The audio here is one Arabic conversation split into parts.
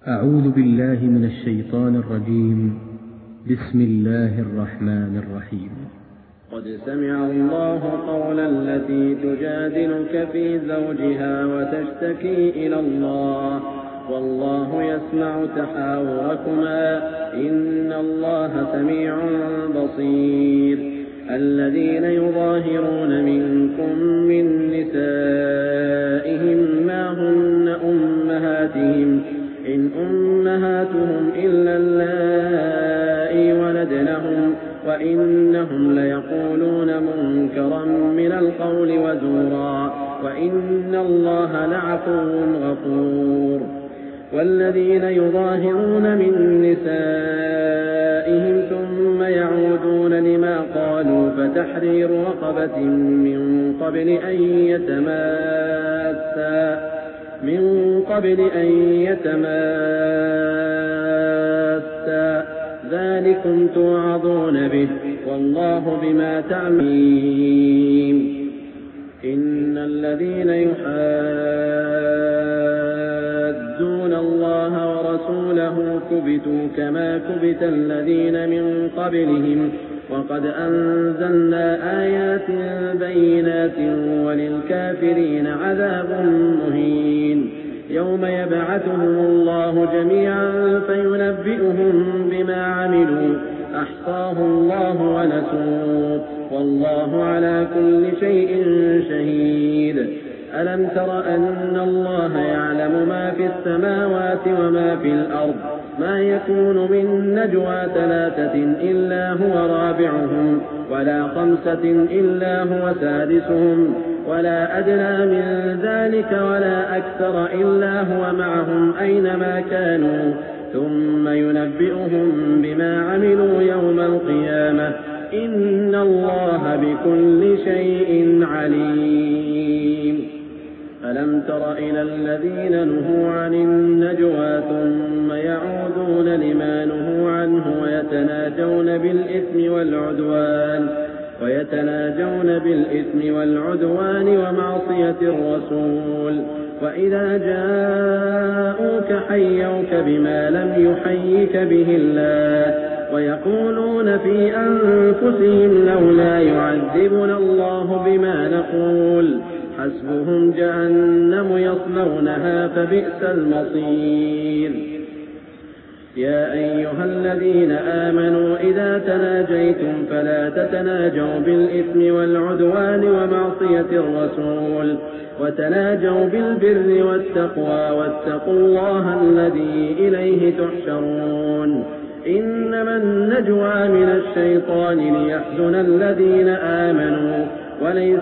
أعوذ بالله من الشيطان الرجيم. بسم الله الرحمن الرحيم. قد سمع الله قول التي تجادلك في زوجها وتشتكي إلى الله والله يسمع تحاوركما إن الله سميع بصير. الذين يظاهرون منكم من نسائهم ما هن أمهاتهم إن أمهاتهم إلا اللائي ولدنهم وإنهم ليقولون منكرا من القول وزورا وإن الله لعفو غفور. والذين يظاهرون من نسائهم ثم يعودون لما قالوا فتحرير رقبة من قبل أن يتماسا ذلكم توعظون به والله بما تعملون. إن الذين يحادون الله ورسوله كبتوا كما كبت الذين من قبلهم وقد أنزلنا آيات بينات وللكافرين عذاب مهين. يوم يبعثهم الله جميعا فينبئهم بما عملوا أحصاه الله ونسوه والله على كل شيء شهيد. ألم تر أن الله يعلم ما في السماوات وما في الأرض ما يكون من نجوى 3 إلا هو رابعهم ولا 5 إلا هو سادسهم ولا أدنى من ذلك ولا أكثر إلا هو معهم أينما كانوا ثم ينبئهم بما عملوا يوم القيامة إن الله بكل شيء عليم. ألم تر إلى الذين نهوا عن النجوى ثم يعودون لما نهوا عنه ويتناجون بالإثم والعدوان ومعصية الرسول وإذا جاءوك حيوك بما لم يحيك به الله ويقولون في أنفسهم لولا يعذبنا الله بما نقول حسبهم جهنم يصلونها فبئس المصير. يا أيها الذين آمنوا إذا تناجيتم فلا تتناجوا بالإثم والعدوان ومعصية الرسول وتناجوا بالبر والتقوى واتقوا الله الذي إليه تحشرون. إنما النجوى من الشيطان ليحزن الذين آمنوا وليس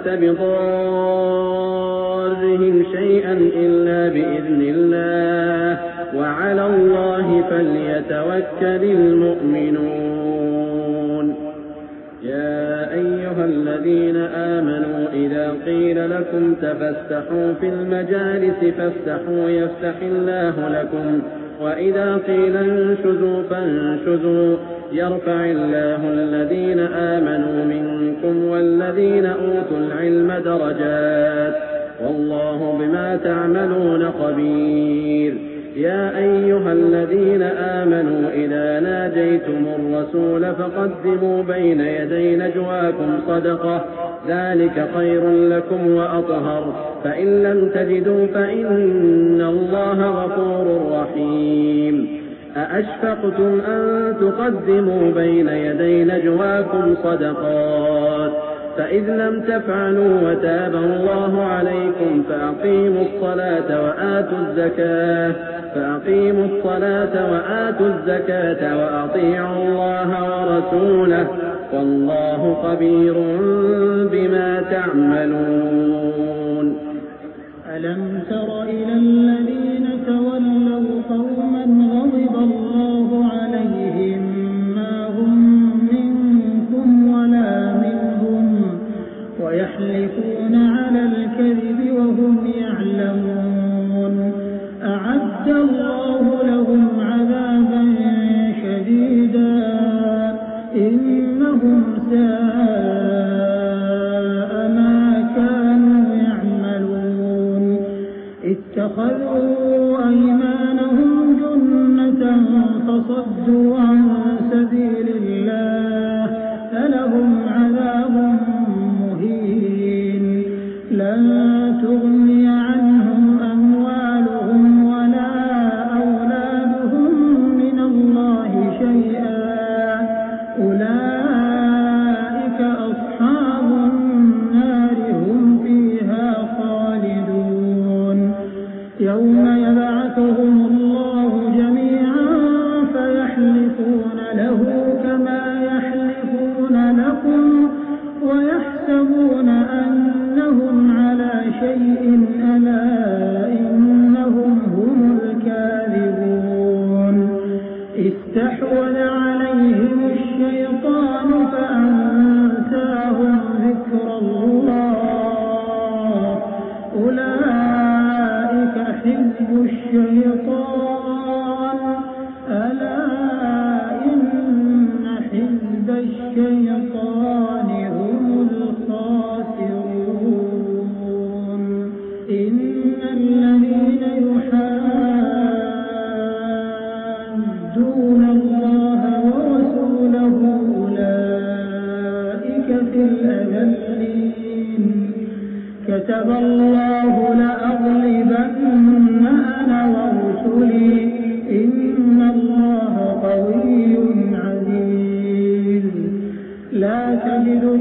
بضارهم شيئا إلا بإذن الله وعلى الله فليتوكل المؤمنون. يا أيها الذين آمنوا إذا قيل لكم تفسحوا في المجالس فافسحوا يفسح الله لكم وإذا قيل انشزوا فانشزوا يرفع الله الذين آمنوا منكم والذين أوتوا العلم درجات والله بما تعملون خبير. يا أيها الذين آمنوا إذا ناجيتم الرسول فقدموا بين يدي نجواكم صدقة ذلك خير لكم وأطهر فإن لم تجدوا فإن الله غفور رحيم. أأشفقتم أن تقدموا بين يدي نجواكم صدقات فإذ لم تفعلوا وتاب الله عليكم فأقيموا الصلاة وآتوا الزكاة وأطيعوا الله ورسوله والله خبير بما تعملون. ألم تر إلى الذين تولوا قوما غضب الله عليهم ما هم منكم ولا منهم ويحلفون على الكذب وهم يعلمون أعد الله لهم عذابا شديدا إنهم ساء ما كانوا يعملون. اتخذوا أيمانهم جنة وصدوا عن سبيل الله فلهم عذاب مهين لن تغني عنهم أموالهم ولا أولادهم من الله شيئا أولئك أصحاب النار هم فيها خالدون يوم يبعثهم الله جميعا فيحلفون له كما يحلفون لكم ويحسبون أنهم على شيء ألا إنهم هم الكاذبون استحوذ عليهم الشيطان فأنساهم ذكر الله أولئك حزب الشيطان ألا إن حزب الشيطان هم الخاسرون إن الذين يحادون الله ورسوله أولئك في الأذلين كتب الله لأغلبن أنا ورسلي إن الله قوي عزيز لا تجد